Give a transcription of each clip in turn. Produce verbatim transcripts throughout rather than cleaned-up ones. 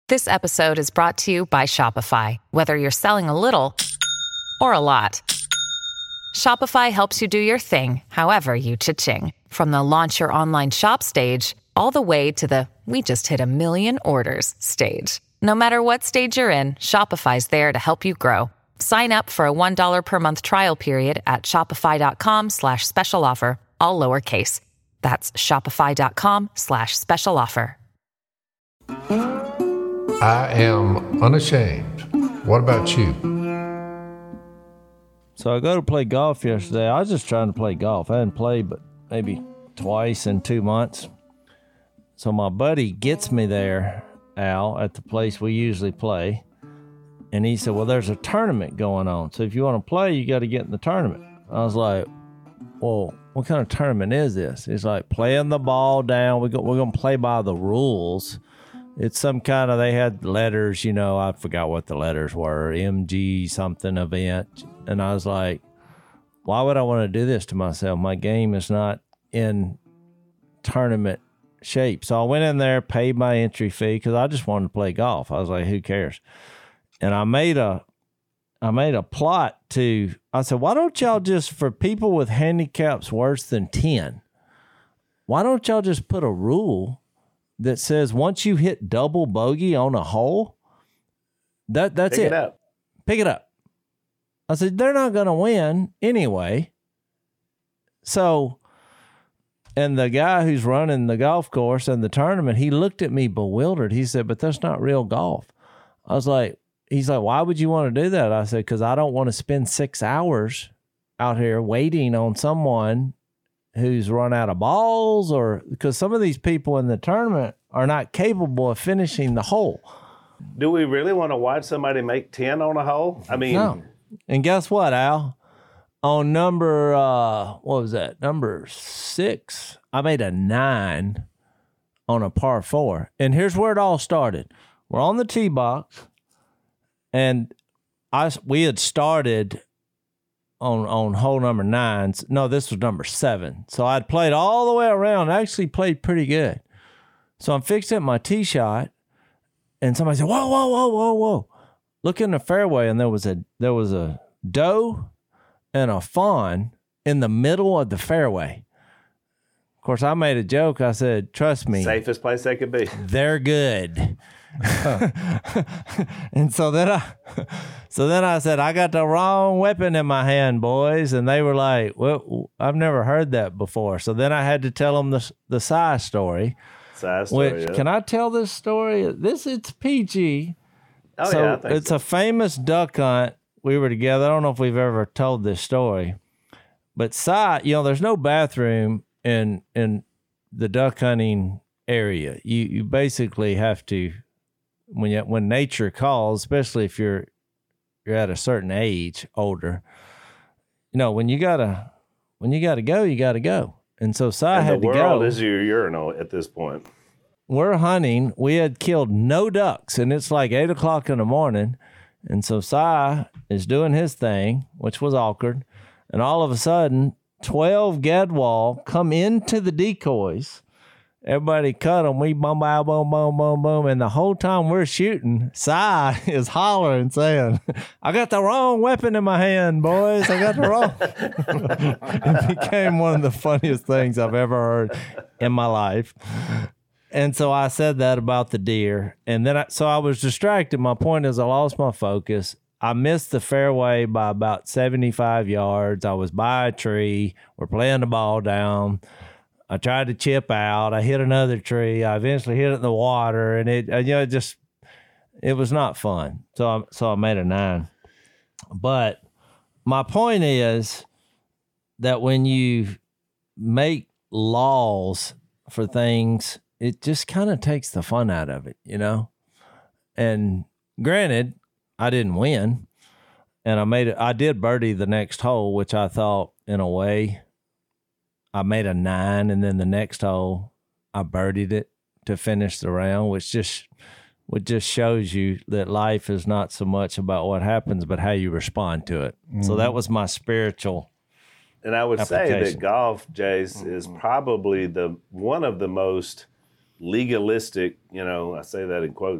This episode is brought to you by Shopify. Whether you're selling a little or a lot, Shopify helps you do your thing, however you cha-ching. From the launch your online shop stage, all the way to the we just hit a million orders stage. No matter what stage you're in, Shopify's there to help you grow. Sign up for a one dollar per month trial period at shopify.com slash special offer, all lowercase. That's shopify.com slash special offer. I am unashamed. What about you? So I go to play golf yesterday. I was just trying to play golf. I hadn't played but maybe twice in two months. So my buddy gets me there, Al, at the place we usually play. And he said, well, there's a tournament going on. So if you want to play, you got to get in the tournament. I was like, well, what kind of tournament is this? He's like, playing the ball down. We go, we're going to play by the rules. It's some kind of, they had letters, you know, I forgot what the letters were, M G something event. And I was like, why would I want to do this to myself? My game is not in tournament shape. So I went in there, paid my entry fee because I just wanted to play golf. I was like, who cares? And I made a, I made a plot to, I said, why don't y'all just, for people with handicaps worse than ten, why don't y'all just put a rule that says once you hit double bogey on a hole, that that's Pick it. it up. Pick it up. I said, they're not going to win anyway. So, and the guy who's running the golf course and the tournament, he looked at me bewildered. He said, but that's not real golf. I was like, he's like, why would you want to do that? I said, because I don't want to spend six hours out here waiting on someone who's run out of balls, or because some of these people in the tournament are not capable of finishing the hole. Do we really want to watch somebody make ten on a hole? I mean, No. And guess what, Al? On number, uh, what was that? Number six, I made a nine on a par four. And here's where it all started. We're on the tee box, and I, we had started on on hole number nine. No, this was number seven. So I'd played all the way around. I actually played pretty good. So I'm fixing my tee shot, and somebody said, whoa, whoa, whoa, whoa, whoa. Look in the fairway, and there was a there was a doe and a fawn in the middle of the fairway. Of course, I made a joke. I said, trust me. Safest place they could be. They're good. And so then I so then I said, I got the wrong weapon in my hand, boys. And they were like, well, I've never heard that before. So then I had to tell them the, the size story. Size story, Which, yeah. can I tell this story? This, it's P G. Oh, so yeah, I think it's so. a famous duck hunt. We were together. I don't know if we've ever told this story. But Si, you know, there's no bathroom in in the duck hunting area. You you basically have to, when you, when nature calls, especially if you're you're at a certain age, older, you know, when you gotta when you gotta go, you gotta go. And so Si And had the to go. world is your urinal at this point. We're hunting. We had killed no ducks, and it's like eight o'clock in the morning. And so Si is doing his thing, which was awkward. And all of a sudden, twelve gadwall come into the decoys. Everybody cut them. We boom, boom, boom, boom, boom, boom. And the whole time we're shooting, Si is hollering, saying, I got the wrong weapon in my hand, boys. I got the wrong. It became one of the funniest things I've ever heard in my life. And so I said that about the deer. And then I, so I was distracted. My point is I lost my focus. I missed the fairway by about seventy-five yards. I was by a tree. We're playing the ball down. I tried to chip out. I hit another tree. I eventually hit it in the water, and it, you know, it just, it was not fun. So I, so I made a nine. But my point is that when you make laws for things, it just kind of takes the fun out of it, you know? And granted, I didn't win, and I made it. I did birdie the next hole, which I thought, in a way, I made a nine, and then the next hole, I birdied it to finish the round, which just, which just shows you that life is not so much about what happens, but how you respond to it. Mm-hmm. So that was my spiritual. And I would say that golf, Jace, mm-hmm. is probably the one of the most legalistic, you know, I say that in quotes,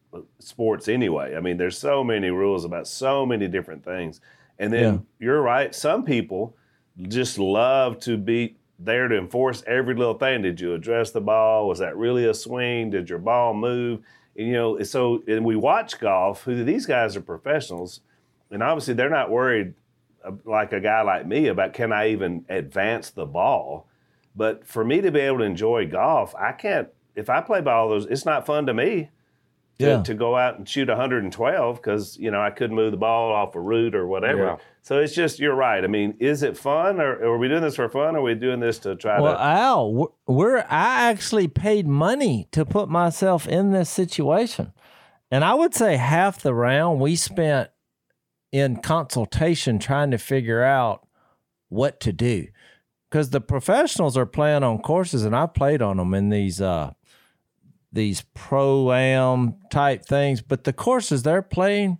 sports anyway. I mean, there's so many rules about so many different things. And then Yeah. you're right, some people just love to be there to enforce every little thing. Did you address the ball? Was that really a swing? Did your ball move? And, you know, so and we watch golf, who these guys are professionals, and obviously they're not worried uh, like a guy like me about can I even advance the ball. But for me to be able to enjoy golf, I can't, if I play by all those, it's not fun to me to, Yeah. to go out and shoot one hundred twelve because, you know, I couldn't move the ball off a root or whatever. Yeah. So it's just, you're right. I mean, is it fun or, or are we doing this for fun or are we doing this to try Well, to? Al, we're, we're I actually paid money to put myself in this situation. And I would say half the round we spent in consultation trying to figure out what to do. Because the professionals are playing on courses, and I played on them in these uh, these pro-am type things. But the courses they're playing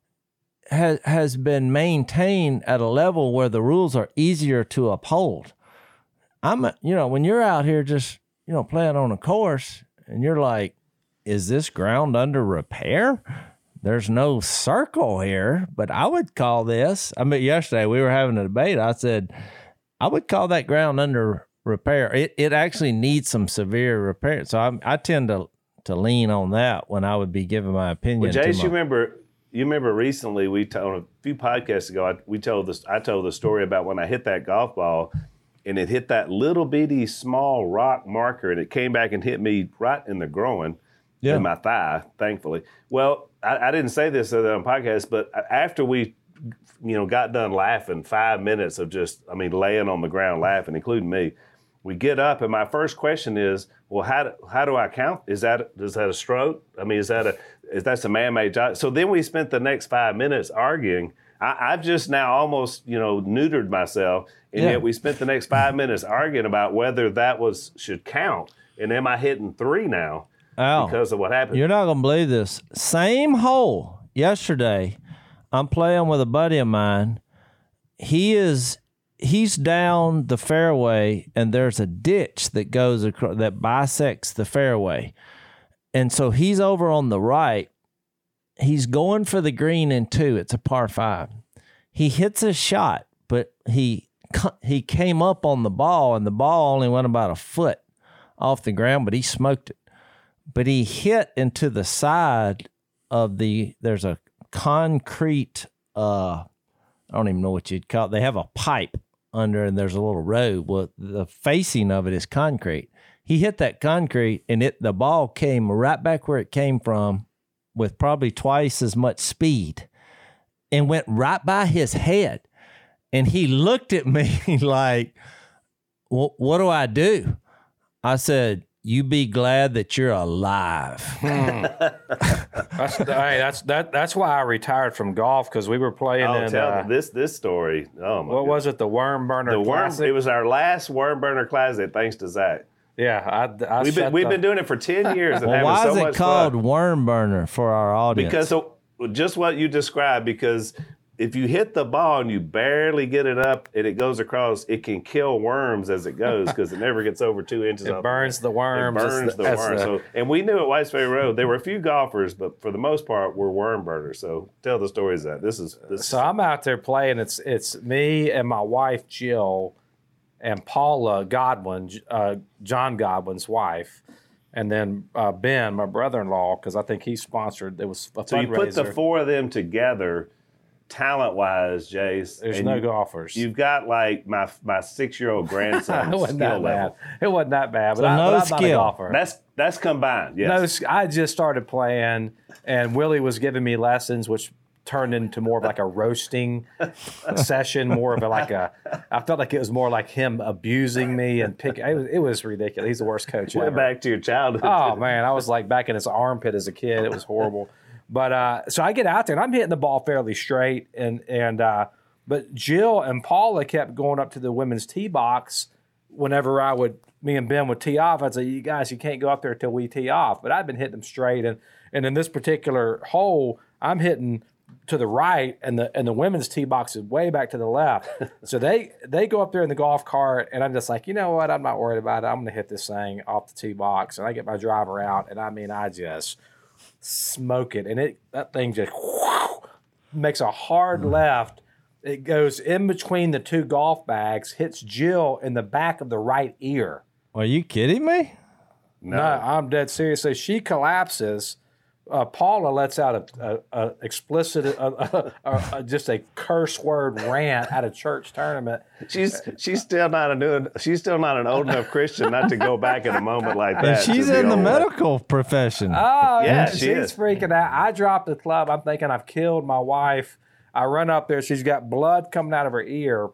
has has been maintained at a level where the rules are easier to uphold. I'm, you know, when you're out here just, you know, playing on a course, and you're like, is this ground under repair? There's no circle here, but I would call this. I mean, yesterday we were having a debate. I said, I would call that ground under repair. It it actually needs some severe repair. So I I tend to to lean on that when I would be giving my opinion. Well, to Jace, my- you remember you remember recently we told a few podcasts ago. I, we told this. I told the story about when I hit that golf ball, and it hit that little bitty small rock marker, and it came back and hit me right in the groin, Yeah. in my thigh. Thankfully, well, I, I didn't say this on the podcast, but after we, you know, got done laughing, five minutes of just, I mean, laying on the ground laughing, including me. We get up, and my first question is, well, how do, how do I count? Is that is that a stroke? I mean, is that a is that a man-made job? So then we spent the next five minutes arguing. I, I've just now almost, you know, neutered myself, and Yeah. yet we spent the next five minutes arguing about whether that was should count, and am I hitting three now Al, because of what happened? you're not gonna believe this. Same hole yesterday. I'm playing with a buddy of mine. He is he's down the fairway, and there's a ditch that goes across that bisects the fairway. And so he's over on the right. He's going for the green in two. It's a par five. He hits a shot, but he he came up on the ball, and the ball only went about a foot off the ground, but he smoked it. But he hit into the side of the, there's a concrete, uh, I don't even know what you'd call it. They have a pipe under, and there's a little road. Well, the facing of it is concrete. He hit that concrete, and it the ball came right back where it came from with probably twice as much speed and went right by his head. And he looked at me like, well, what do I do? I said, you be glad that you're alive. That's, hey, that's that. That's why I retired from golf, because we were playing Oh, in tell uh, me this this story. Oh my! what was it? The Worm Burner The worm. Classic? It was our last worm burner classic, thanks to Zach. Yeah, I, I We've been set we've the- been doing it for ten years and Well, having why so is it much called fun. worm burner for our audience? Because so, just what you described. Because if you hit the ball and you barely get it up and it goes across, it can kill worms as it goes because it never gets over two inches. It off burns the worms. It It's burns the- the, that's worms. the- So, and we knew at Whites Ferry Road there were a few golfers, but for the most part, we're worm burners. So tell the stories of that. This is this. So I'm out there playing. It's it's me and my wife Jill, and Paula Godwin, uh, John Godwin's wife, and then uh, Ben, my brother-in-law, because I think he sponsored. It was a so you put the fundraiser. four of them together, talent-wise, Jace. There's and no you- golfers. You've got like my my six-year-old grandson it wasn't skill that level. bad. It wasn't that bad. But, So I, no but I'm not a skill. golfer. That's that's combined. Yes. No, s- I just started playing, and Willie was giving me lessons, which turned into more of like a roasting session, more of a, like a. I felt like it was more like him abusing me and picking. It was, it was ridiculous. He's the worst coach Went ever. back to your childhood. Oh man, I was like back in his armpit as a kid. It was horrible. But uh, so I get out there and I'm hitting the ball fairly straight, and and uh, but Jill and Paula kept going up to the women's tee box whenever I would. Me and Ben would tee off. I'd say, "You guys, you can't go up there till we tee off." But I'd been hitting them straight, and and in this particular hole, I'm hitting to the right, and the and the women's tee box is way back to the left. So they they go up there in the golf cart, and I'm just like, you know what? I'm not worried about it. I'm going to hit this thing off the tee box, and I get my driver out, and I mean, I just smoke it, and it that thing just whoosh, makes a hard left. It goes in between the two golf bags, hits Jill in the back of the right ear. Are you kidding me? No, no I'm dead serious. So she collapses. Uh, Paula lets out a, a, a explicit, a, a, a, a, just a curse word rant at a church tournament. She's she's still not a new, she's still not an old enough Christian not to go back in a moment like that. And she's in the medical profession. Oh, yeah, yeah, she she's is. freaking out. I dropped the club. I'm thinking I've killed my wife. I run up there. She's got blood coming out of her ear.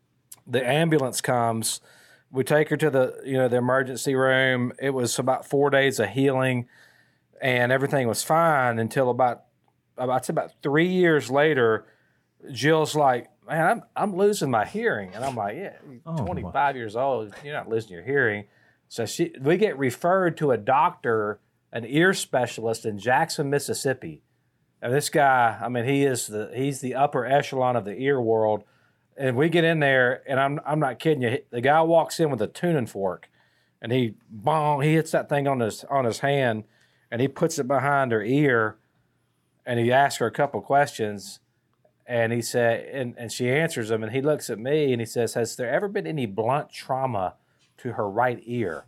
The ambulance comes. We take her to the you know the emergency room. It was about four days of healing. And everything was fine until about, about about three years later, Jill's like, man, I'm I'm losing my hearing. And I'm like, yeah, you're Oh, twenty-five years old. You're not losing your hearing. So she, we get referred to a doctor, an ear specialist in Jackson, Mississippi. And this guy, I mean, he is the he's the upper echelon of the ear world. And we get in there, and I'm I'm not kidding you. The guy walks in with a tuning fork, and he bong, he hits that thing on his on his hand. And he puts it behind her ear, and he asks her a couple questions, and he said, and, and she answers them, and he looks at me, and he says, has there ever been any blunt trauma to her right ear?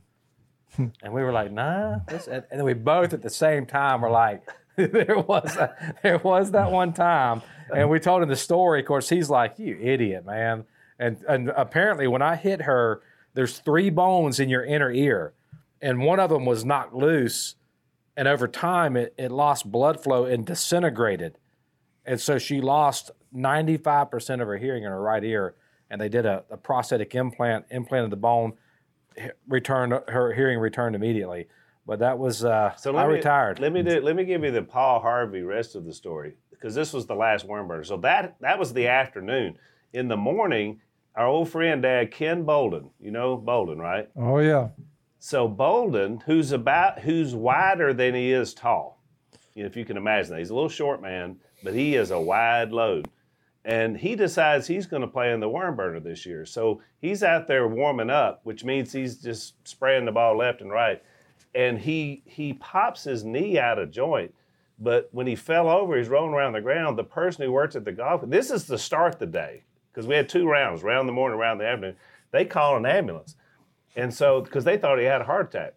And we were like, nah. This, and then we both at the same time were like, there was a, there was that one time. And we told him the story. Of course, he's like, you idiot, man. And, and apparently when I hit her, there's three bones in your inner ear, and one of them was knocked loose. And over time, it, it lost blood flow and disintegrated. And so she lost ninety-five percent of her hearing in her right ear. And they did a, a prosthetic implant, implanted the bone, returned her hearing returned immediately. But that was, uh, So I let me, retired. Let me do, let me give you the Paul Harvey rest of the story, because this was the last worm burner. So that that was the afternoon. In the morning, our old friend Dad, Ken Bolden, you know Bolden, right? Oh, yeah. So Bolden, who's about who's wider than he is tall, you know, if you can imagine that. He's a little short man, but he is a wide load. And he decides he's going to play in the worm burner this year. So he's out there warming up, which means he's just spraying the ball left and right. And he he pops his knee out of joint. But when he fell over, he's rolling around the ground. The person who works at the golf, this is to start the day, because we had two rounds, round in the morning, round in the afternoon. They call an ambulance. And so, because they thought he had a heart attack.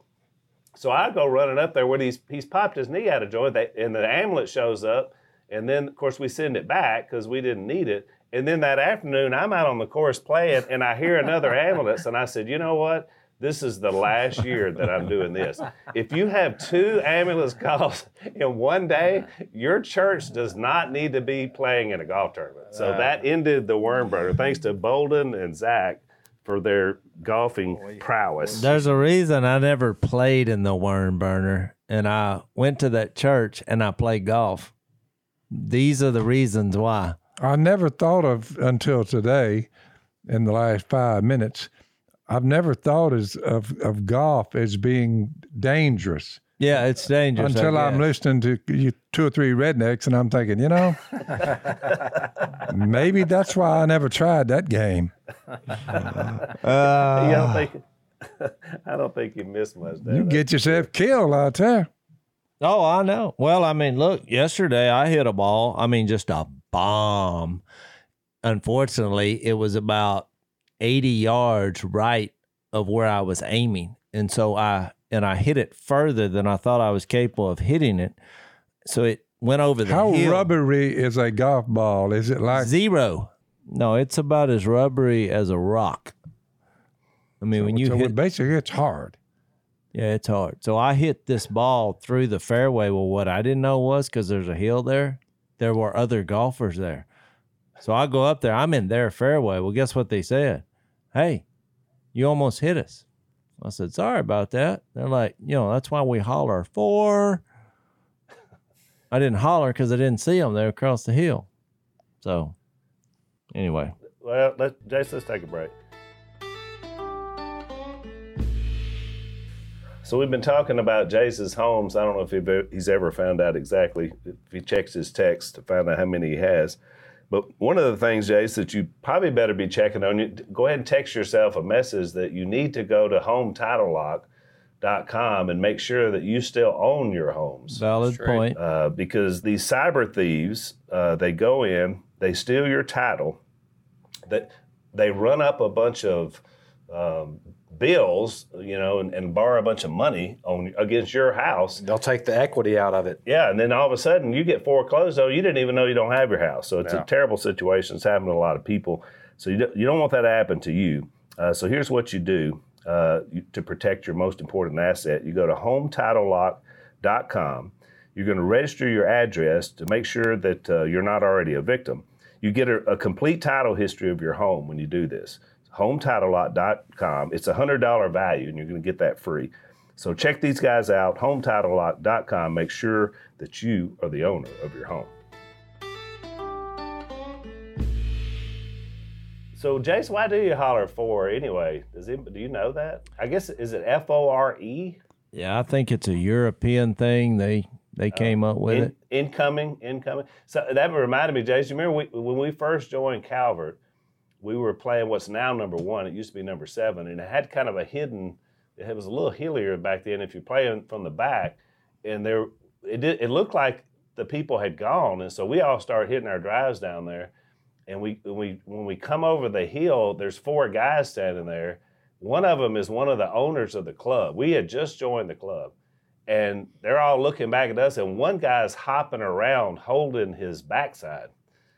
So I go running up there when he's he's popped his knee out of joint, they, and the ambulance shows up. And then, of course, we send it back because we didn't need it. And then that afternoon, I'm out on the course playing, and I hear another ambulance. And I said, you know what? This is the last year that I'm doing this. If you have two ambulance calls in one day, your church does not need to be playing in a golf tournament. So that ended the worm burner, thanks to Bolden and Zach for their golfing prowess. There's a reason I never played in the worm burner, and I went to that church and I played golf. These are the reasons why. I never thought of, until today, in the last five minutes, I've never thought as, of, of golf as being dangerous. Yeah, it's dangerous. Until I I'm guess. listening to you, two or three rednecks, and I'm thinking, you know, maybe that's why I never tried that game. Uh, you don't think, I don't think you missed much. You get yourself killed out there. Oh, I know. Well, I mean, look, yesterday I hit a ball. I mean, just a bomb. Unfortunately, it was about eighty yards right of where I was aiming. And so I, and I hit it further than I thought I was capable of hitting it. So it went over the How hill. rubbery is a golf ball? Is it like Zero. No, it's about as rubbery as a rock. I mean, when you so hit, basically it's hard. yeah, it's hard. So I hit this ball through the fairway. Well, what I didn't know was, because there's a hill there, there were other golfers there. So I go up there. I'm in their fairway. Well, guess what they said? Hey, you almost hit us. I said, sorry about that. They're like, you know, that's why we holler four. I didn't holler because I didn't see them. They were across the hill. So anyway. Well, let's, Jason, let's take a break. So we've been talking about Jace's homes. I don't know if he've, he's ever found out exactly, if he checks his text to find out how many he has. But one of the things, Jace, that you probably better be checking on, you go ahead and text yourself a message that you need to go to Home Title Lock dot com and make sure that you still own your homes. Valid point. Uh, because these cyber thieves, uh, they go in, they steal your title, that they run up a bunch of um, bills, you know, and, and borrow a bunch of money on against your house. They'll take the equity out of it. Yeah, and then all of a sudden you get foreclosed. Oh, you didn't even know you don't have your house. So it's Yeah. a terrible situation. It's happened to a lot of people. So you don't, you don't want that to happen to you. Uh, so here's what you do uh, you, to protect your most important asset. You go to home title lock dot com. You're going to register your address to make sure that uh, you're not already a victim. You get a, a complete title history of your home when you do this. home title lock dot com. It's a one hundred dollars value, and you're going to get that free. So check these guys out, home title lock dot com. Make sure that you are the owner of your home. So, Jace, why do you holler for anyway? Does it, do you know that? I guess, is it F O R E? Yeah, I think it's a European thing. They they came up with In, it. Incoming, incoming. So that reminded me, Jace, you remember we, when we first joined Calvert, we were playing what's now number one. It used to be number seven, and it had kind of a hidden, it was a little hillier back then if you're playing from the back, and there it did, it looked like the people had gone, and so we all started hitting our drives down there. And we, when we when we come over the hill, there's four guys standing there. One of them is one of the owners of the club. We had just joined the club, and they're all looking back at us. And one guy's hopping around holding his backside.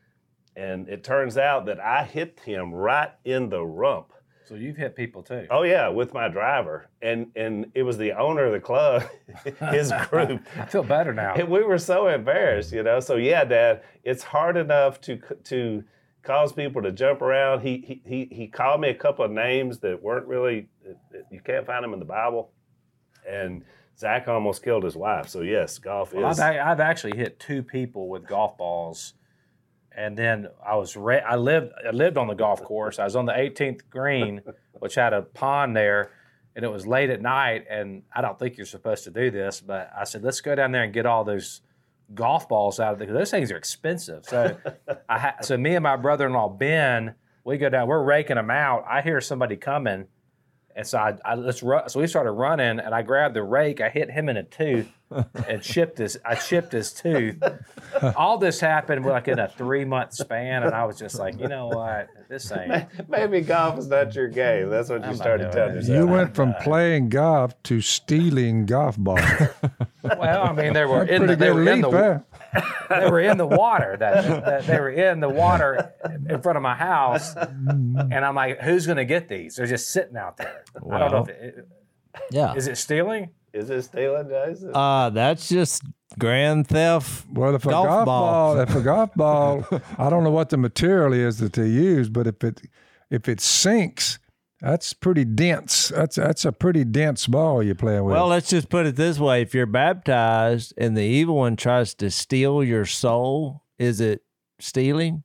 And it turns out that I hit him right in the rump. So you've hit people too. Oh yeah, with my driver, and and it was the owner of the club, his group. I feel better now. And we were so embarrassed, you know. So yeah, Dad, it's hard enough to to cause people to jump around. He he he he called me a couple of names that weren't really, you can't find them in the Bible, and Zach almost killed his wife. So yes, golf Well, is. I've, I've actually hit two people with golf balls, and then I was re- I lived I lived on the golf course. I was on the eighteenth green, which had a pond there, and it was late at night. And I don't think you're supposed to do this, but I said, let's go down there and get all those golf balls out of there, because those things are expensive. So, I ha- so me and my brother-in-law Ben, we go down. We're raking them out. I hear somebody coming. And so I, I let's run. So we started running, and I grabbed the rake. I hit him in a tooth, and chipped his. I chipped his tooth. All this happened like in a three month span, and I was just like, you know what, this ain't. Maybe golf is not your game. That's what you I'm not started doing telling it. yourself. You went from playing golf to stealing golf balls. Well, I mean, they were in the, Pretty they good were in leap, the huh? they were in the water. That, that they were in the water in front of my house, and I'm like, who's going to get these? They're just sitting out there. I don't know if it, Yeah. is it stealing. Is it stealing, Jason? Uh, that's just grand theft. Well, if a Golf golf, ball. ball, if a golf ball, I don't know what the material is that they use, but if it if it sinks, that's pretty dense. That's that's a pretty dense ball you're playing with. Well, let's just put it this way. If you're baptized and the evil one tries to steal your soul, is it stealing?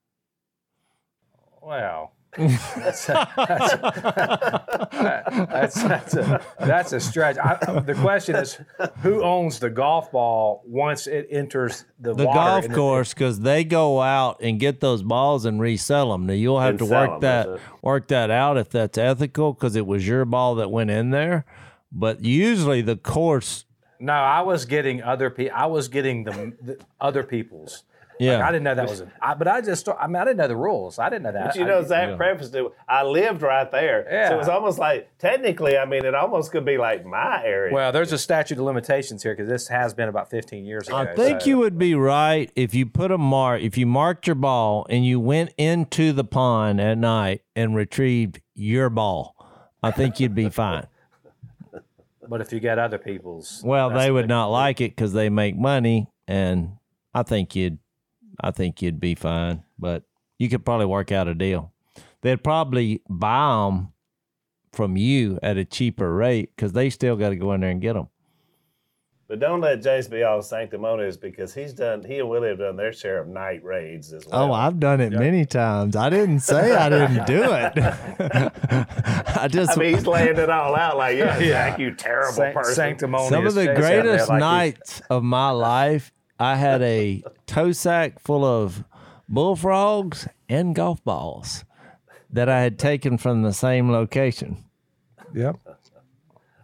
Wow. that's, a, that's, a, that's, that's, a, that's a stretch. I, the question is, who owns the golf ball once it enters the, The water? golf And it- course, because they go out and get those balls and resell them. Now you'll have And to sell work 'em, that that's it. work that out if that's ethical, because it was your ball that went in there. But usually the course, No, I was getting other people. I was getting the, the other people's. yeah, Like, I didn't know that was. A, I, but I just. I mean, I didn't know the rules. I didn't know that. But you I- know, Zach prefaced it. I lived right there, so Yeah. it was almost like technically. I mean, it almost could be like my area. Well, there's a statute of limitations here because this has been about fifteen years ago. I think so- you would be right if you put a mark, if you marked your ball and you went into the pond at night and retrieved your ball. I think you'd be fine. But if you get other people's, Well, that's they a would big- not like it because they make money, and I think you'd, I think you'd be fine. But you could probably work out a deal. They'd probably buy them from you at a cheaper rate because they still got to go in there and get them. But don't let Jace be all sanctimonious, because he's done. He and Willie have done their share of night raids as well. Oh, I've done it many times. I didn't say I didn't do it. I just I mean, he's laying it all out like, yeah, Zach, you terrible San- person. sanctimonious. some of the Jason out there greatest like you- nights of my life, I had a tow sack full of bullfrogs and golf balls that I had taken from the same location. Yep.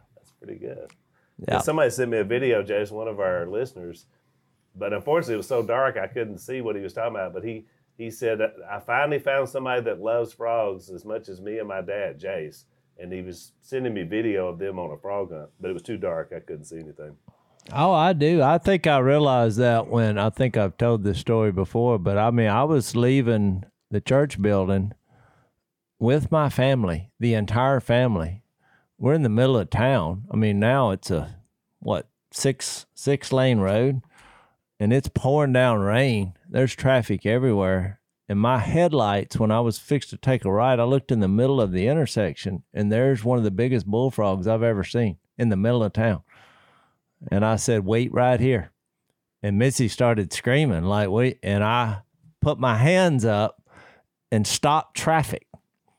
pretty good. Yeah. And somebody sent me a video, Jason, one of our listeners, but unfortunately it was so dark I couldn't see what he was talking about. But he he said, I finally found somebody that loves frogs as much as me and my dad, Jace. And he was sending me video of them on a frog hunt, but it was too dark. I couldn't see anything. Oh, I do. I think I realized that when I think I've told this story before, but I mean, I was leaving the church building with my family, the entire family. We're in the middle of town. I mean, now it's a, what, six, six lane road, and it's pouring down rain. There's traffic everywhere. And my headlights, when I was fixed to take a ride, I looked in the middle of the intersection, and there's one of the biggest bullfrogs I've ever seen in the middle of town. And I said, wait right here. And Missy started screaming, like, wait. And I put my hands up and stopped traffic.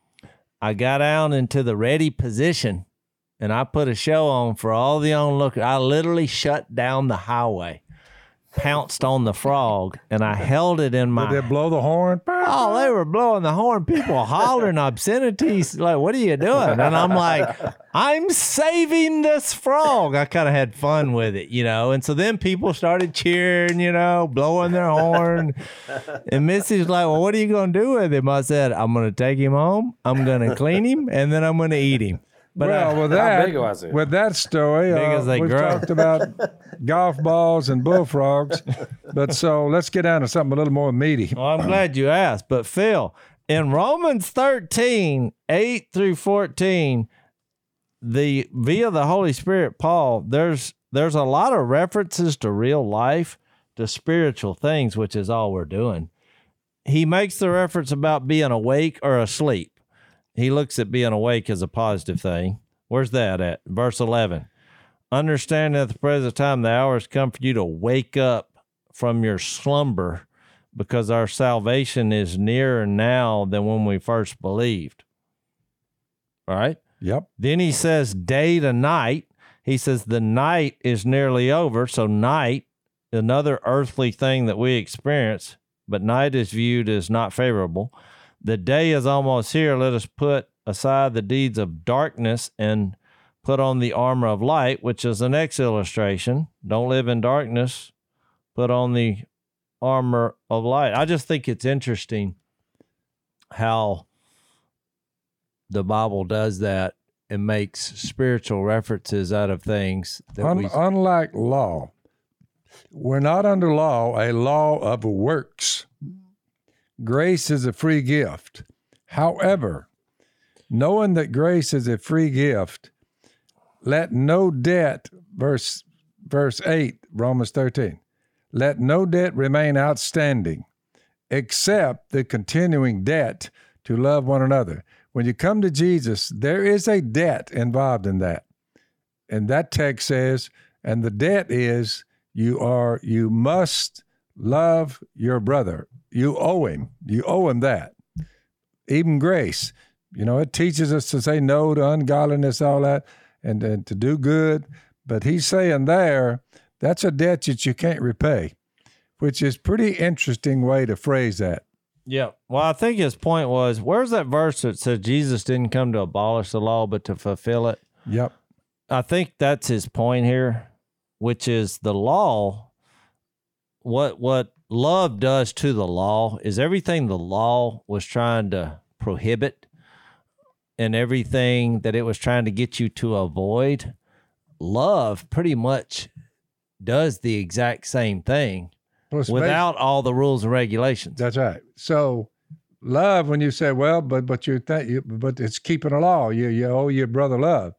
I got out into the ready position, and I put a show on for all the onlookers. I literally shut down the highway, pounced on the frog, and I held it in my... Did they blow the horn? Oh, they were blowing the horn. People hollering obscenities. Like, what are you doing? And I'm like, I'm saving this frog. I kind of had fun with it, you know. And so then people started cheering, you know, blowing their horn. And Missy's like, well, what are you going to do with him? I said, I'm going to take him home. I'm going to clean him, and then I'm going to eat him. But well, I, with How that, big was it? with that story, Big uh, as they we've grow. talked about golf balls and bullfrogs. But so let's get down to something a little more meaty. Well, I'm glad you asked. But Phil, in Romans thirteen, eight through fourteen, the via the Holy Spirit, Paul, there's there's a lot of references to real life, to spiritual things, which is all we're doing. He makes the reference about being awake or asleep. He looks at being awake as a positive thing. Where's that at? Verse eleven. Understanding at the present time the hour has come for you to wake up from your slumber, because our salvation is nearer now than when we first believed. All right? Yep. Then he says day to night. He says the night is nearly over. So night, another earthly thing that we experience, but night is viewed as not favorable. The day is almost here. Let us put aside the deeds of darkness and put on the armor of light, which is the next illustration. Don't live in darkness. Put on the armor of light. I just think it's interesting how the Bible does that and makes spiritual references out of things that Un- we... Unlike law, we're not under law, a law of works. Grace is a free gift. However, knowing that grace is a free gift, let no debt, verse verse eight, Romans thirteen, let no debt remain outstanding, except the continuing debt to love one another. When you come to Jesus, there is a debt involved in that. And that text says, and the debt is you are, you must love your brother. You owe him. You owe him that. Even grace, you know, it teaches us to say no to ungodliness, all that, and, and to do good. But he's saying there, that's a debt that you can't repay, which is pretty interesting way to phrase that. Yeah. Well, I think his point was, where's that verse that says Jesus didn't come to abolish the law, but to fulfill it? Yep. I think that's his point here, which is the law. What, what love does to the law is everything the law was trying to prohibit and everything that it was trying to get you to avoid. Love pretty much does the exact same thing Well, it's without all the rules and regulations. That's right. So love, when you say, well, but but you think you, but it's keeping a law. You you owe your brother love.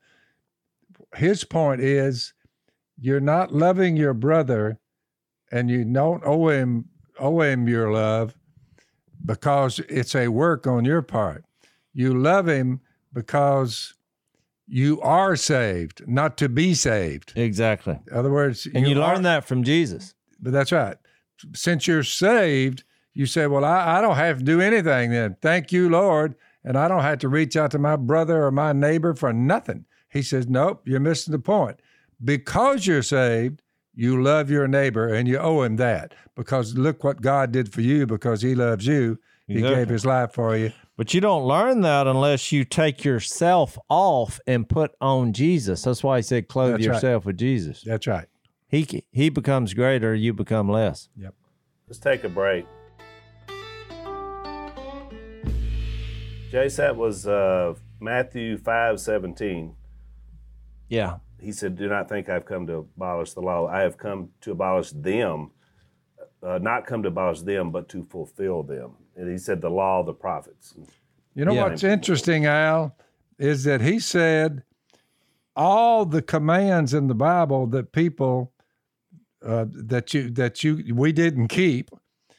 His point is, you're not loving your brother, and you don't owe him owe him your love because it's a work on your part. You love him because you are saved, not to be saved. Exactly. In other words, And you, learn are- that from Jesus. But that's right. Since you're saved, you say, well, I, I don't have to do anything then. Thank you, Lord. And I don't have to reach out to my brother or my neighbor for nothing. He says, nope, you're missing the point. Because you're saved, you love your neighbor and you owe him that. Because look what God did for you because he loves you. He Exactly. gave his life for you. But you don't learn that unless you take yourself off and put on Jesus. That's why he said, clothe That's yourself right. with Jesus. That's right. He he becomes greater, you become less. Yep. Let's take a break. Jace, that was uh, Matthew five seventeen. Yeah. He said, do not think I've come to abolish the law. I have come to abolish them, uh, not come to abolish them, but to fulfill them. And he said the law of the prophets. You know Yeah. what's interesting, Al, is that he said all the commands in the Bible that people uh, that you that you we didn't keep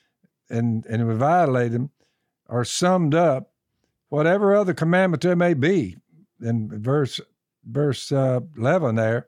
and and we violated them are summed up, whatever other commandment there may be, in verse verse uh, eleven there,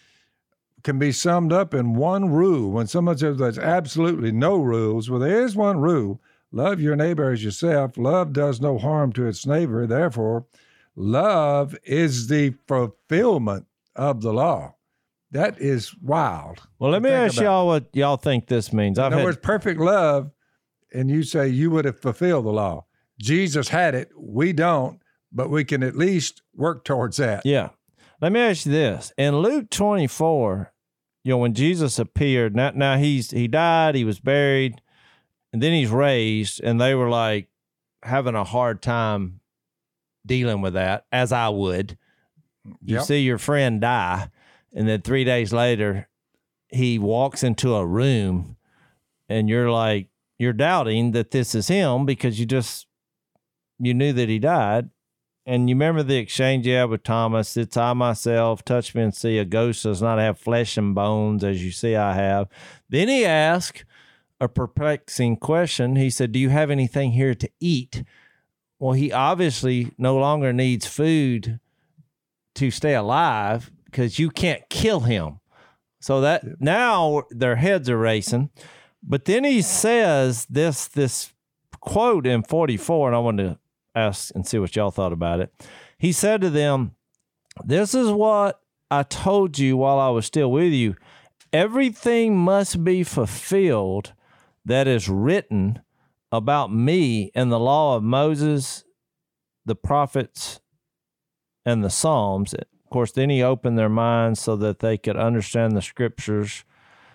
can be summed up in one rule. When someone says there's absolutely no rules, well, there is one rule. Love your neighbor as yourself. Love does no harm to its neighbor. Therefore, love is the fulfillment of the law. That is wild. Well, let me Think ask about y'all what y'all think this means. In I've other had, words, perfect love, and you say you would have fulfilled the law. Jesus had it. We don't, but we can at least work towards that. yeah. Let me ask you this. In Luke twenty-four, you know, when Jesus appeared, now, now he's he died, he was buried, and then he's raised, and they were like having a hard time dealing with that, as I would. You Yep. see your friend die, and then three days later, he walks into a room, and you're like, you're doubting that this is him because you just, you knew that he died. And you remember the exchange you had with Thomas, it's I myself, touch me and see, a ghost does not have flesh and bones as you see I have. Then he asked a perplexing question. He said, do you have anything here to eat? Well, he obviously no longer needs food to stay alive because you can't kill him. So that now their heads are racing. But then he says this, this quote in forty-four, and I wanted to ask and see what y'all thought about it. He said to them, this is what I told you while I was still with you. Everything must be fulfilled that is written about me in the law of Moses, the prophets, and the Psalms. Of course, then he opened their minds so that they could understand the scriptures.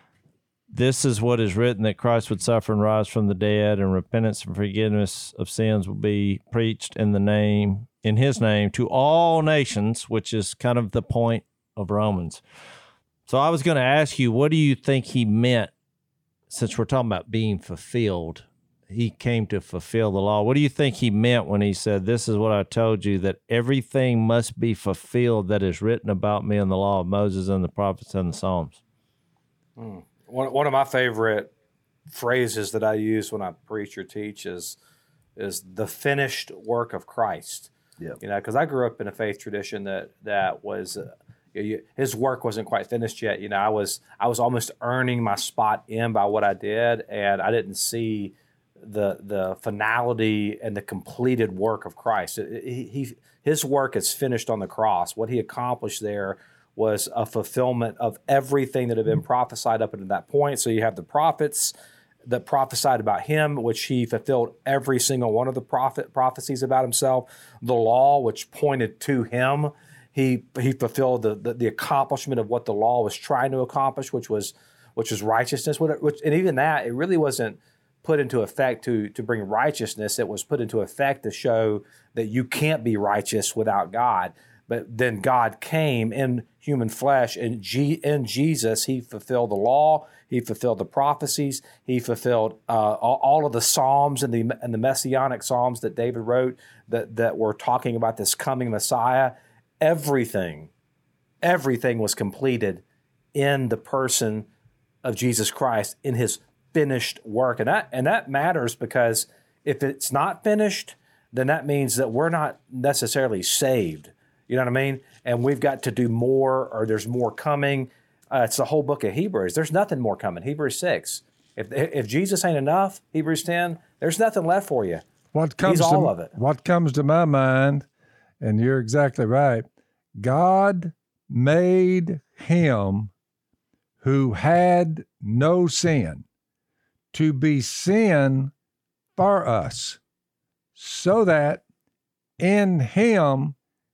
This is what is written, that Christ would suffer and rise from the dead, and repentance and forgiveness of sins will be preached in the name, in his name, to all nations, which is kind of the point of Romans. So I was going to ask you, what do you think he meant, since we're talking about being fulfilled? He came to fulfill the law. What do you think he meant when he said, this is what I told you, that everything must be fulfilled that is written about me in the law of Moses and the prophets and the Psalms? Mm. One, one of my favorite phrases that I use when I preach or teach is, is the finished work of Christ. Yeah. You know, because I grew up in a faith tradition that that was uh, you, his work wasn't quite finished yet. You know, I was I was almost earning my spot in by what I did, and I didn't see the the finality and the completed work of Christ. He, he his work is finished on the cross. What he accomplished there was a fulfillment of everything that had been prophesied up until that point. So you have the prophets that prophesied about him, which he fulfilled every single one of the prophet prophecies about himself. The law, which pointed to him, he he fulfilled the, the, the accomplishment of what the law was trying to accomplish, which was which was righteousness. Which, and even that, it really wasn't put into effect to to bring righteousness. It was put into effect to show that you can't be righteous without God. But then God came in human flesh, and G- in Jesus, he fulfilled the law, he fulfilled the prophecies, he fulfilled uh, all, all of the Psalms and the and the Messianic Psalms that David wrote that, that were talking about this coming Messiah. Everything, everything was completed in the person of Jesus Christ, in his finished work. And that, and that matters, because if it's not finished, then that means that we're not necessarily saved. You know what I mean? And we've got to do more, or there's more coming. Uh, it's the whole book of Hebrews. There's nothing more coming. Hebrews six. If if Jesus ain't enough, Hebrews ten, there's nothing left for you. What comes He's to, all of it. What comes to my mind, and you're exactly right, God made him who had no sin to be sin for us, so that in him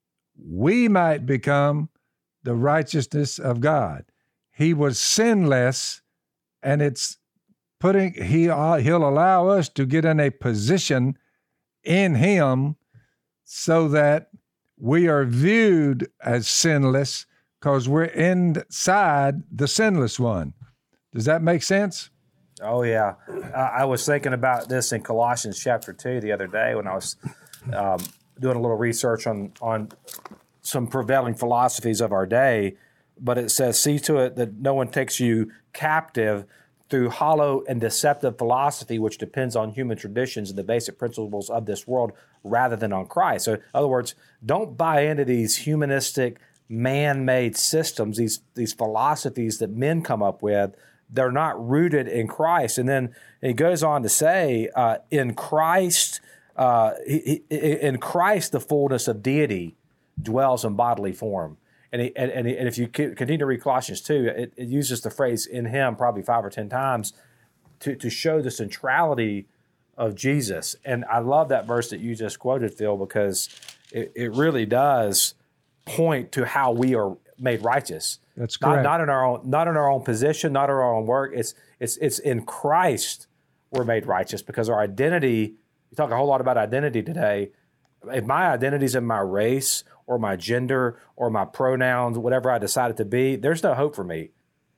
we might become the righteousness of God. He was sinless, and it's putting, he, uh, he'll allow us to get in a position in him so that we are viewed as sinless because we're inside the sinless one. Does that make sense? Oh, yeah. Uh, I was thinking about this in Colossians chapter two the other day when I was um, doing a little research on, on some prevailing philosophies of our day. But it says, see to it that no one takes you captive through hollow and deceptive philosophy, which depends on human traditions and the basic principles of this world rather than on Christ. So, in other words, don't buy into these humanistic, man-made systems, these, these philosophies that men come up with. They're not rooted in Christ. And then he goes on to say, uh, in Christ, uh, he, he, in Christ, the fullness of deity dwells in bodily form. And, he, and, and, he, and if you continue to read Colossians two, it, it uses the phrase "in him" probably five or ten times to, to show the centrality of Jesus. And I love that verse that you just quoted, Phil, because it, it really does point to how we are made righteous. That's correct. Not, not in our own, not in our own position, not in our own work. It's it's it's in Christ we're made righteous because our identity. We talk a whole lot about identity today. If my identity is in my race or my gender or my pronouns, whatever I decided to be, there's no hope for me.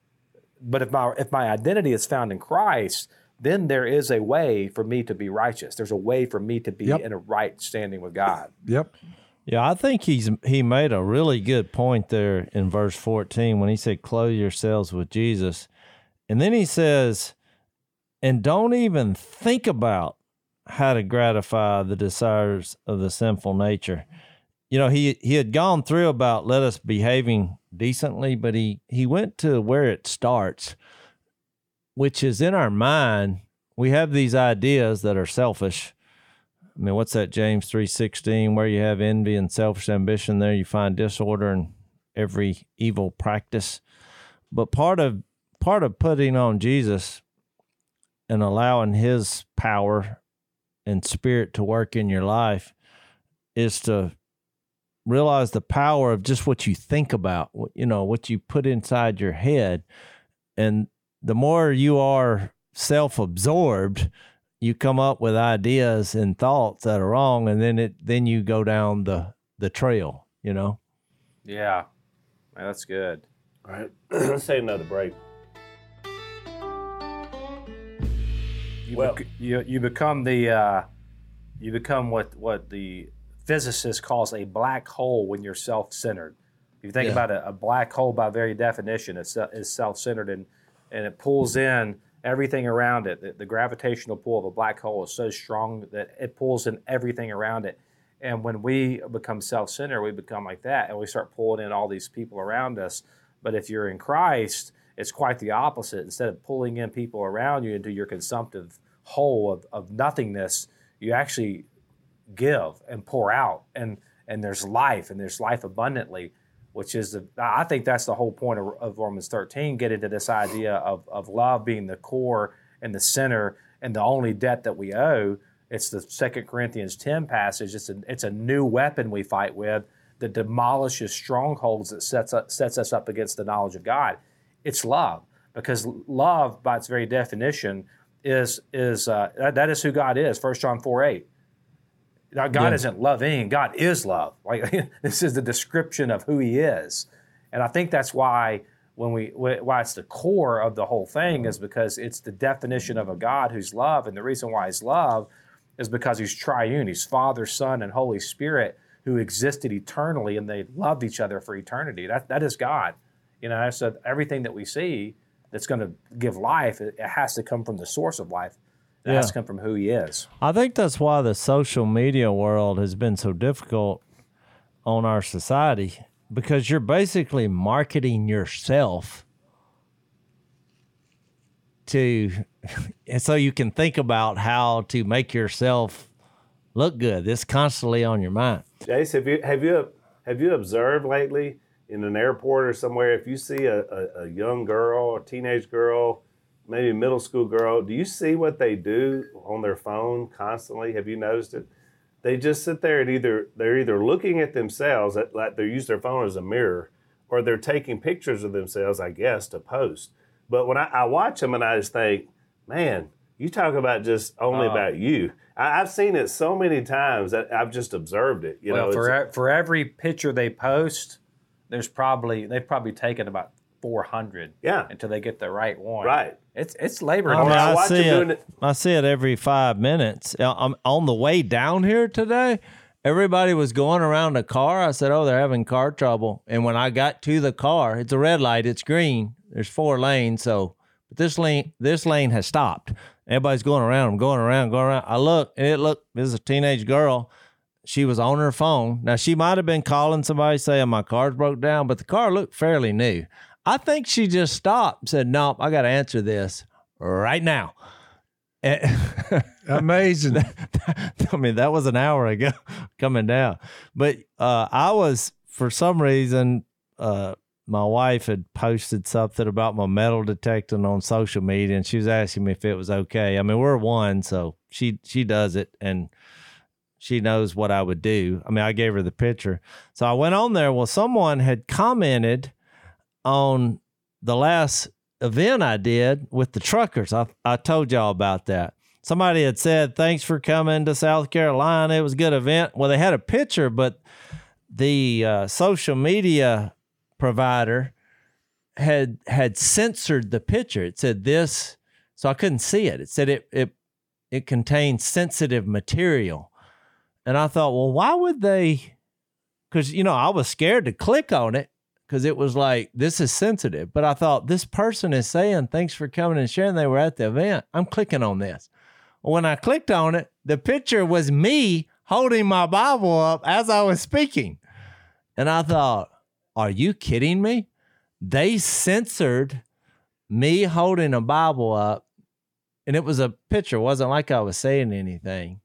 But if my if my identity is found in Christ, then there is a way for me to be righteous. There's a way for me to be Yep. in a right standing with God. Yep. Yeah, I think he's he made a really good point there in verse fourteen when he said, clothe yourselves with Jesus. And then he says, and don't even think about how to gratify the desires of the sinful nature. You know, he, he had gone through about let us behaving decently, but he, he went to where it starts, which is in our mind. We have these ideas that are selfish. I mean, what's that, James three sixteen, where you have envy and selfish ambition, there you find disorder and every evil practice. But part of part of putting on Jesus and allowing his power and spirit to work in your life is to realize the power of just what you think about, you know, what you put inside your head. And the more you are self-absorbed, you come up with ideas and thoughts that are wrong, and then it then you go down the the trail, you know. Yeah, man, that's good. All right, let's take another break. You, Well- bec- you you become the uh, you become what what the physicist calls a black hole when you're self-centered. If you think Yeah. about it, a black hole by very definition is is self-centered, and and it pulls in everything around it. The, the gravitational pull of a black hole is so strong that it pulls in everything around it. And when we become self-centered, we become like that, and we start pulling in all these people around us. But if you're in Christ, it's quite the opposite. Instead of pulling in people around you into your consumptive hole of, of nothingness, you actually give and pour out, and and there's life, and there's life abundantly, which is the, I think that's the whole point of, of Romans thirteen, get into this idea of, of love being the core and the center and the only debt that we owe. It's the Second Corinthians ten passage. It's a, it's a new weapon we fight with that demolishes strongholds that sets, up, sets us up against the knowledge of God. It's love, because love, by its very definition, is, is uh, that, that is who God is, First John four eight. Now, God Yeah. isn't loving, God is love. Like this is the description of who he is. And I think that's why when we why it's the core of the whole thing is because it's the definition of a God who's love. And the reason why he's love is because he's triune. He's Father, Son, and Holy Spirit who existed eternally, and they loved each other for eternity. That that is God. You know, so everything that we see that's going to give life, it, it has to come from the source of life. It has Yeah. to come from who he is. I think that's why the social media world has been so difficult on our society, because you're basically marketing yourself to, and so you can think about how to make yourself look good. It's constantly on your mind. Jace, have you have you have you observed lately in an airport or somewhere, if you see a, a, a young girl, a teenage girl, maybe a middle school girl, do you see what they do on their phone constantly? Have you noticed it? they just sit there and either they're either looking at themselves, at, like they use their phone as a mirror, or they're taking pictures of themselves, I guess, to post. But when I, I watch them and I just think, man, you talk about just only Oh. about you. I, I've seen it so many times that I've just observed it. You Well, know, for it's- e- for every picture they post, there's probably they've probably taken about four hundred. Yeah. Until they get the right one. Right. It's it's labor. I, mean, I I, watch see them doing it, it- I see it every five minutes. Uh, I'm on the way down here today. Everybody was going around the car. I said, "Oh, they're having car trouble." And when I got to the car, it's a red light. It's green. There's four lanes. So, but this lane, this lane has stopped. Everybody's going around. I'm going around, going around. I look, and it looked. This is a teenage girl. She was on her phone. Now she might have been calling somebody saying my car's broke down, but the car looked fairly new. I think she just stopped and said, "Nope, I got to answer this right now." And- Amazing. I mean, that was an hour ago coming down. But uh, I was, for some reason, uh, my wife had posted something about my metal detecting on social media, and she was asking me if it was okay. I mean, we're one, so she she does it, and she knows what I would do. I mean, I gave her the picture. So I went on there. Well, someone had commented on the last event I did with the truckers. I, I told y'all about that. Somebody had said, "Thanks for coming to South Carolina. It was a good event." Well, they had a picture, but the uh, social media provider had had censored the picture. It said this, so I couldn't see it. It said it it it contained sensitive material. And I thought, well, why would they? Because, you know, I was scared to click on it because it was like, this is sensitive. But I thought, this person is saying, "Thanks for coming and sharing." They were at the event. I'm clicking on this. When I clicked on it, the picture was me holding my Bible up as I was speaking. And I thought, are you kidding me? They censored me holding a Bible up, and it was a picture. It wasn't like I was saying anything.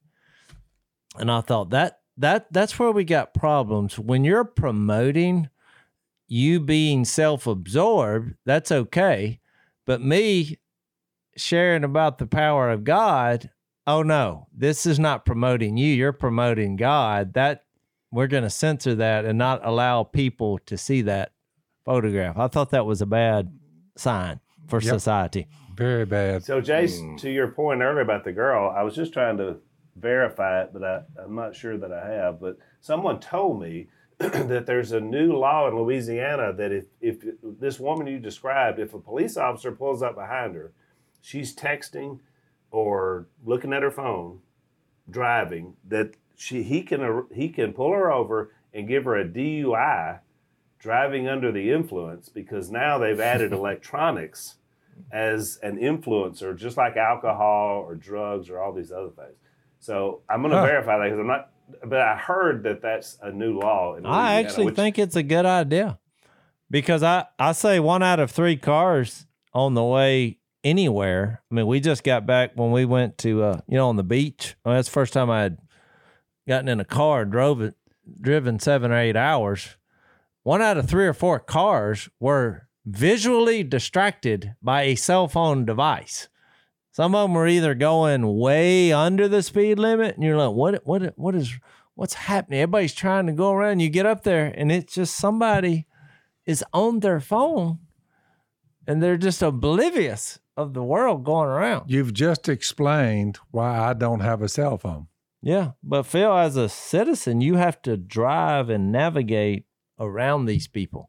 And I thought that that that's where we got problems. When you're promoting you being self-absorbed, that's okay. But me sharing about the power of God, oh no, this is not promoting you. You're promoting God. That we're going to censor that and not allow people to see that photograph. I thought that was a bad sign for Yep. society. Very bad. So, Jace, to your point earlier about the girl, I was just trying to verify it, but I, I'm not sure that I have. But someone told me that there's a new law in Louisiana that if, if this woman you described, if a police officer pulls up behind her, she's texting or looking at her phone, driving, that she he can he can pull her over and give her a D U I, driving under the influence, because now they've added electronics as an influencer, just like alcohol or drugs or all these other things. So I'm going to Huh. verify that because I'm not, but I heard that that's a new law in Louisiana. I actually which- think it's a good idea because I, I say one out of three cars on the way anywhere. I mean, we just got back when we went to, uh, you know, on the beach. Well, that's the first time I had gotten in a car and drove it, driven seven or eight hours. One out of three or four cars were visually distracted by a cell phone device. Some of them were either going way under the speed limit, and you're like, what, what, what is, what's happening? Everybody's trying to go around. You get up there, and it's just somebody is on their phone, and they're just oblivious of the world going around. You've just explained why I don't have a cell phone. Yeah, but Phil, as a citizen, you have to drive and navigate around these people.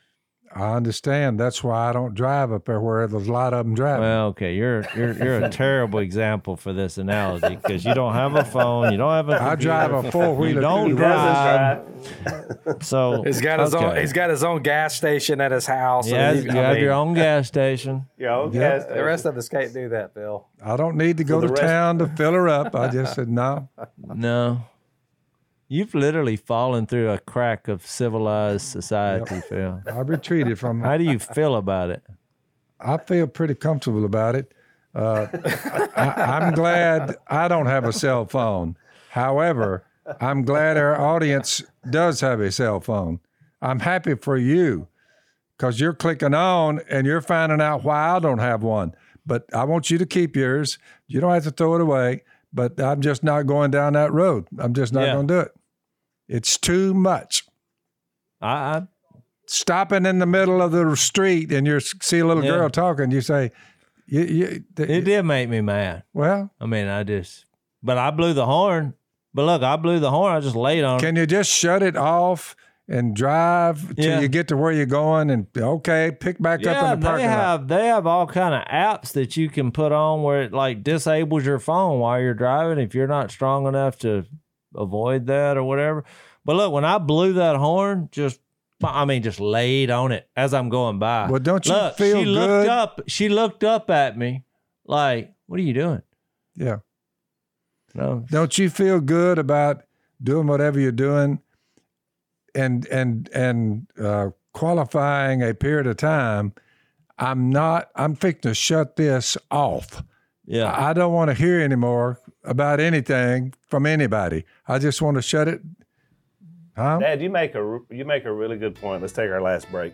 I understand. That's why I don't drive up there where there's a lot of them driving. Well, okay, you're you're you're a terrible example for this analogy because you don't have a phone, you don't have a I computer, drive a four-wheeler. you don't He too. doesn't drive. drive. So He's got his own. okay. He's got his own gas station at his house. Yeah, and you he- I have mean, your own gas station. You know, Yeah. gas The rest of us can't do that, Bill. I don't need to go the to rest- town to fill her up. I just said no. No. You've literally fallen through a crack of civilized society, Phil. I retreated from How it. do you feel about it? I feel pretty comfortable about it. Uh, I, I'm glad I don't have a cell phone. However, I'm glad our audience does have a cell phone. I'm happy for you because you're clicking on and you're finding out why I don't have one. But I want you to keep yours. You don't have to throw it away. but I'm just not going down that road. I'm just not Yeah. going to do it. It's too much. I, I Stopping in the middle of the street and you see a little Yeah. girl talking, you say, you, you, th- it did make me mad. well, I mean, I just, but I blew the horn. But look, I blew the horn. I just laid on it. can you just shut it off and drive till Yeah. you get to where you're going and, okay, pick back Yeah, up in the they parking lot? have they have all kind of apps that you can put on where it like disables your phone while you're driving if you're not strong enough to avoid that or whatever. But look, when I blew that horn, just I mean, just laid on it as I'm going by. Well, don't you look, feel she good? looked up. She looked up at me like, "What are you doing?" Yeah. No, Don't you feel good about doing whatever you're doing and and and uh, qualifying a period of time? I'm not. I'm fixing to shut this off. yeah, I don't want to hear anymore about anything from anybody. I just want to shut it. Huh? Dad, you make a you make a really good point. Let's take our last break.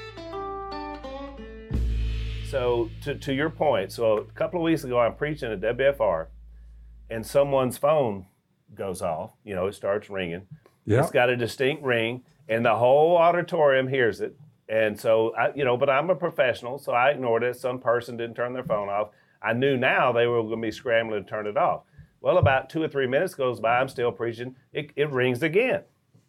So to to your point, so a couple of weeks ago, I'm preaching at W F R, and someone's phone goes off. You know, it starts ringing. Yeah. It's got a distinct ring, and the whole auditorium hears it. And so, I, you know, but I'm a professional, so I ignored it. Some person didn't turn their phone off. I knew now they were going to be scrambling to turn it off. Well, about two or three minutes goes by. I'm still preaching. It, it rings again.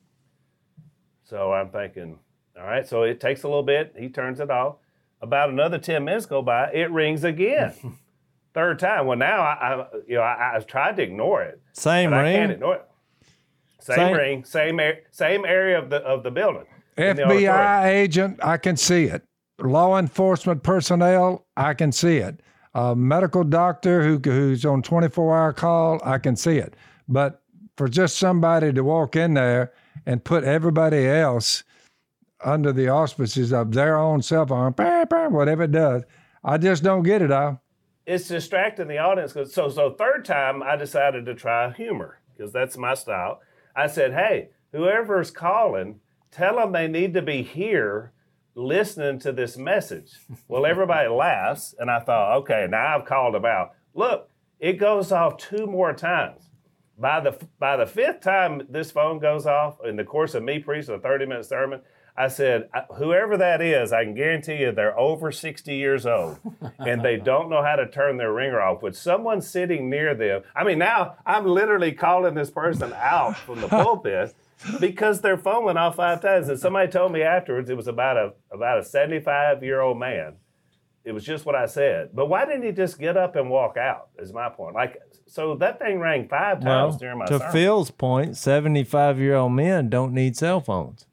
So I'm thinking, all right, so it takes a little bit. He turns it off. About another ten minutes go by. It rings again. Third time. Well, now I, I you know, I, I've tried to ignore it. same But I ring. can't ignore it. Same, Same- ring, same ar- same area of the of the building. in F the B auditorium. I agent, I can see it. Law enforcement personnel, I can see it. A medical doctor who who's on twenty-four hour call, I can see it. But for just somebody to walk in there and put everybody else under the auspices of their own cell phone, bah, bah, whatever it does, I just don't get it, Al. It's distracting the audience. 'Cause- So, so third time I decided to try humor because that's my style. I said, hey, whoever's calling, tell them they need to be here listening to this message. Well, everybody laughs, and I thought, okay, now I've called them out. Look, it goes off two more times. By the by the fifth time this phone goes off in the course of me preaching a thirty minute sermon, I said, whoever that is, I can guarantee you they're over sixty years old and they don't know how to turn their ringer off. With someone sitting near them, I mean, now I'm literally calling this person out from the pulpit because their phone went off five times. And somebody told me afterwards it was about a about a seventy-five year old man. It was just what I said. But why didn't he just get up and walk out? Is my point. Like, so that thing rang five times Well, during my to sermon. Phil's point, seventy-five year old men don't need cell phones.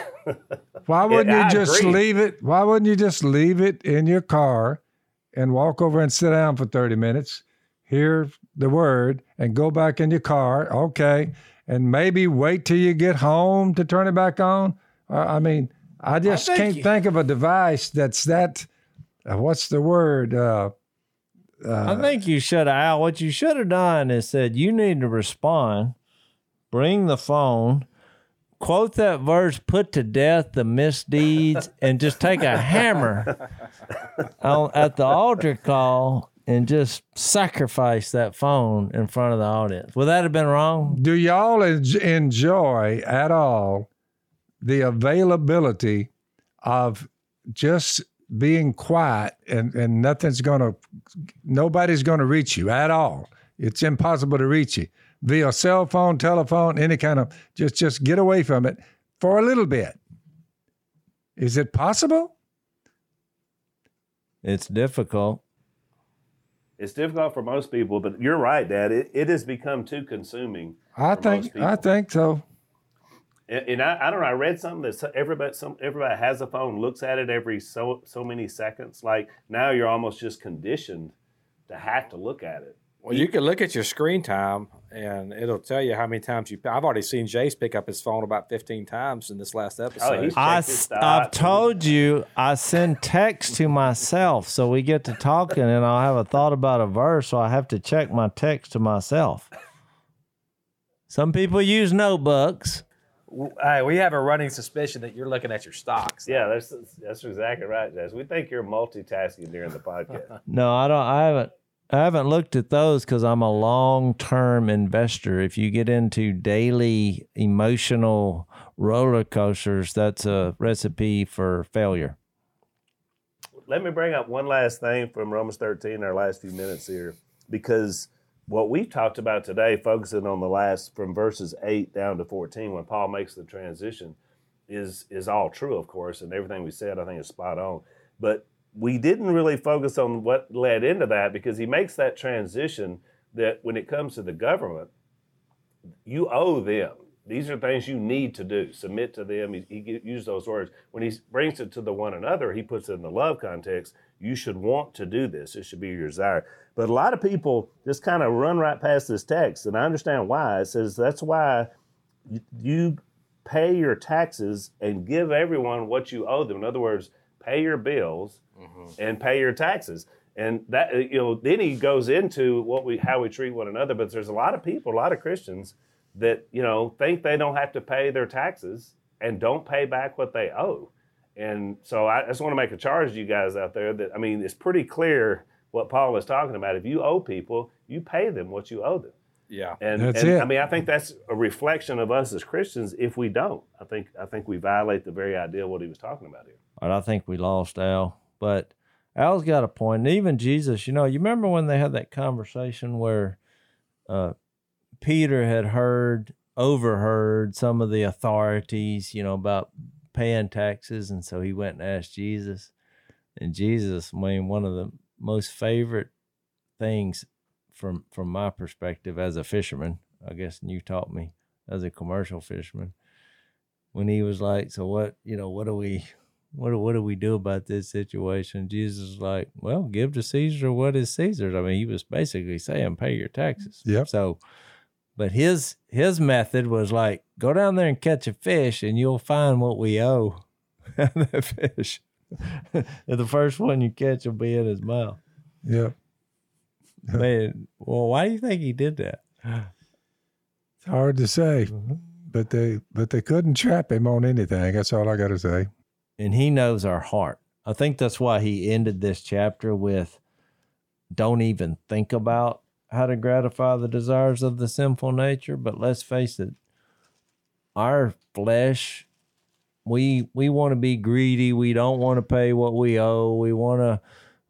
Why wouldn't I you just agree. leave it? Why wouldn't you just leave it in your car and walk over and sit down for thirty minutes, hear the word, and go back in your car? Okay. And maybe wait till you get home to turn it back on? Uh, I mean, I just think can't you- think of a device that's that, uh, what's the word? Uh, I think you should have, Al, what you should have done is said, you need to respond, bring the phone, quote that verse, put to death the misdeeds, and just take a hammer on, at the altar call and just sacrifice that phone in front of the audience. Would that have been wrong? do y'all en- enjoy at all the availability of just being quiet and, and nothing's going to, nobody's going to reach you at all? It's impossible to reach you via cell phone, telephone, any kind of, just, just get away from it for a little bit. Is it possible? It's difficult. It's difficult for most people, but you're right, Dad. It, it has become too consuming. I for think, most people. I think so. And, and I, I don't know. I read something that so- everybody, some everybody has a phone, looks at it every so so many seconds. Like now, you're almost just conditioned to have to look at it. Well, you can look at your screen time, and it'll tell you how many times you. I've already seen Jace pick up his phone about fifteen times in this last episode. he's- I, Check his s- stats. I've told you I send text to myself, so we get to talking and I'll have a thought about a verse, so I have to check my text to myself. Some people use notebooks. Hey, we have a running suspicion that you're looking at your stocks. Yeah, that's that's exactly right, Jess. We think you're multitasking during the podcast. No, I don't. I haven't. I haven't looked at those because I'm a long-term investor. If you get into daily emotional roller coasters, that's a recipe for failure. Let me bring up one last thing from Romans thirteen in our last few minutes here, because what we've talked about today, focusing on the last from verses eight down to fourteen, when Paul makes the transition, is is all true, of course, and everything we said I think is spot on. But we didn't really focus on what led into that, because he makes that transition that when it comes to the government, you owe them. These are things you need to do. Submit to them. He, he used those words. When he brings it to the one another, he puts it in the love context. You should want to do this. It should be your desire. But a lot of people just kind of run right past this text, and I understand why. It says that's why you, you pay your taxes and give everyone what you owe them. In other words, pay your bills mm-hmm. and pay your taxes. And that, you know, then he goes into what we how we treat one another. But there's a lot of people, a lot of Christians that, you know, think they don't have to pay their taxes and don't pay back what they owe. And so I just want to make a charge to you guys out there that, I mean, it's pretty clear what Paul is talking about. If you owe people, you pay them what you owe them. Yeah. And, that's and it. I mean, I think that's a reflection of us as Christians if we don't. I think I think we violate the very idea of what he was talking about here. But I think we lost Al. But Al's got a point. And even Jesus, you know, you remember when they had that conversation where uh, Peter had heard, overheard some of the authorities, you know, about paying taxes. And so he went and asked Jesus. And Jesus, I mean, one of the most favorite things from from my perspective as a fisherman, I guess, and you taught me as a commercial fisherman, when he was like, so what, you know, what do we, what do, what do we do about this situation? Jesus was like, well, give to Caesar what is Caesar's. I mean, he was basically saying, pay your taxes. Yep. So, but his, his method was like, go down there and catch a fish and you'll find what we owe that fish. And the first one you catch will be in his mouth. Yep. Man, well, why do you think he did that? It's hard to say, mm-hmm. but they but they couldn't trap him on anything. That's all I got to say. And he knows our heart. I think that's why he ended this chapter with, don't even think about how to gratify the desires of the sinful nature. But let's face it, our flesh, we we want to be greedy. We don't want to pay what we owe. We want to,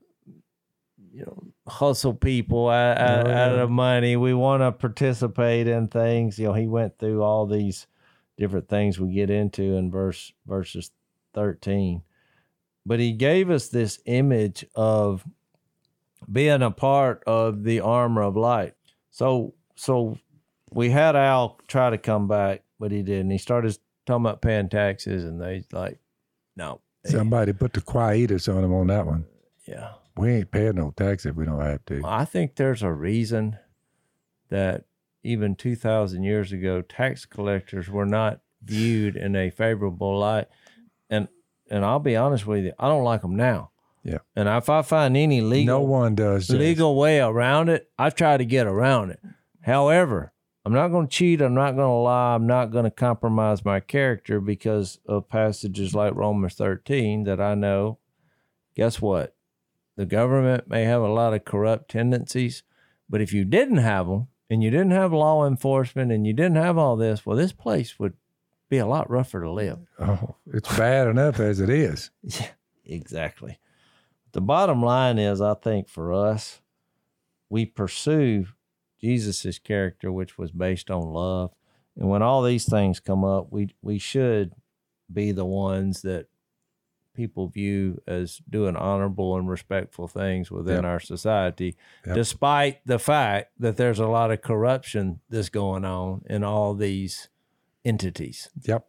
you know, hustle people out, out, out of money. We want to participate in things. You know, he went through all these different things we get into in verse verses thirteen. But he gave us this image of being a part of the armor of light. So so we had Al try to come back, but he didn't. He started talking about paying taxes, and they like, no. Somebody put the quietus on him on that one. Yeah. We ain't paying no tax if we don't have to. I think there's a reason that even two thousand years ago, tax collectors were not viewed in a favorable light. And and I'll be honest with you, I don't like them now. Yeah. And if I find any legal, no one does legal way around it, I try to get around it. However, I'm not going to cheat. I'm not going to lie. I'm not going to compromise my character because of passages like Romans thirteen that I know. Guess what? The government may have a lot of corrupt tendencies, but if you didn't have them and you didn't have law enforcement and you didn't have all this, well, this place would be a lot rougher to live. Oh, it's bad enough as it is. Yeah, exactly. The bottom line is, I think for us, we pursue Jesus's character, which was based on love. And when all these things come up, we we should be the ones that people view as doing honorable and respectful things within Yep. our society, Yep. despite the fact that there's a lot of corruption that's going on in all these entities. Yep.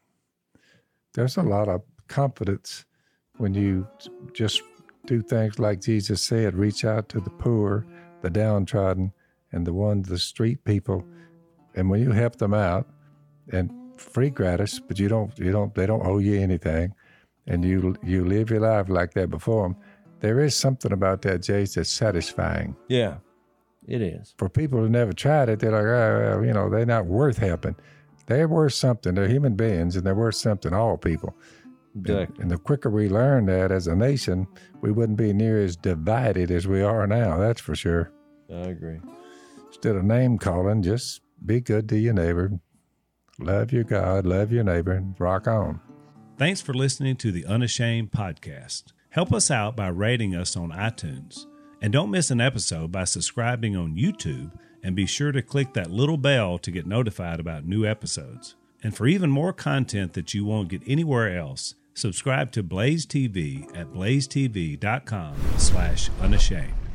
There's a lot of confidence when you just do things like Jesus said, reach out to the poor, the downtrodden, and the ones, the street people. And when you help them out, and free gratis, but you don't, you don't, they don't owe you anything, and you you live your life like that before them, there is something about that, Jace, that's satisfying. Yeah, it is. For people who never tried it, they're like, oh, well, you know, they're not worth helping. They're worth something. They're human beings, and they're worth something, all people. Exactly. And the quicker we learn that as a nation, we wouldn't be near as divided as we are now. That's for sure. I agree. Instead of name calling, just be good to your neighbor. Love your God, love your neighbor, and rock on. Thanks for listening to the Unashamed podcast. Help us out by rating us on iTunes. And don't miss an episode by subscribing on YouTube, and be sure to click that little bell to get notified about new episodes. And for even more content that you won't get anywhere else, subscribe to Blaze T V at blaze t v dot com slash unashamed.